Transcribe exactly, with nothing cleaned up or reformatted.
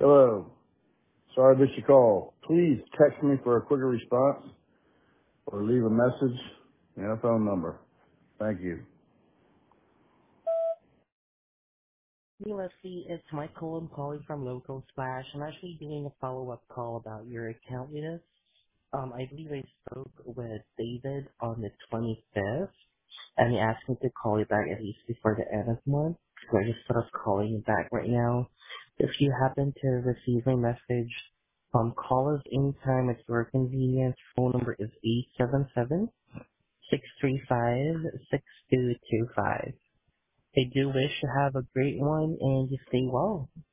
Hello. Sorry I missed your call. Please text me for a quicker response or leave a message and a phone number. Thank you. Hey, Leslie, it's Michael. I'm calling from Local Splash. I'm actually doing a follow-up call about your account with us. Um, I believe I spoke with David on the twenty-fifth, and he asked me to call you back at least before the end of the month. So I just thought of calling you back right now. If you happen to receive my message, um, call us anytime at your convenience. Phone number is eight seven seven, six three five, six two two five. I do wish you have a great one and you stay well.